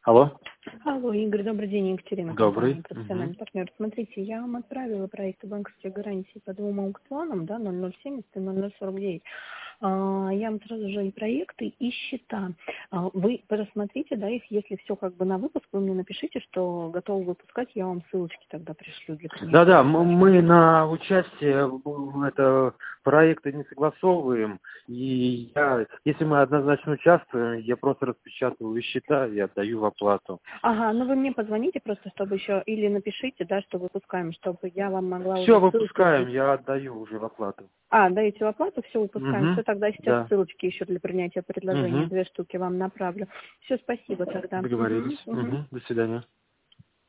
Алло. Алло, Игорь, добрый день, Екатерина, Добрый. компания «Профессиональный партнер». Смотрите, я вам отправила проекты банковских гарантий по двум аукционам, да, 0070 и 0049. Я вам сразу же и проекты, и счета. Вы просмотрите, да, их, если все как бы на выпуск, вы мне напишите, что готовы выпускать, я вам ссылочки тогда пришлю для принятия. Да-да, мы на участие это проекты не согласовываем, и если мы однозначно участвуем, я просто распечатываю счета и отдаю в оплату. Ага, ну вы мне позвоните просто, чтобы еще, или напишите, да, что выпускаем, чтобы я вам могла Все уже выпускаем, ссылки. я отдаю уже в оплату. Даете в оплату, все выпускаем. Все, Угу, тогда сейчас да. ссылочки еще для принятия предложения, Угу. 2 штуки вам направлю. Все, спасибо тогда. Договорились. Мгм. Угу. До свидания.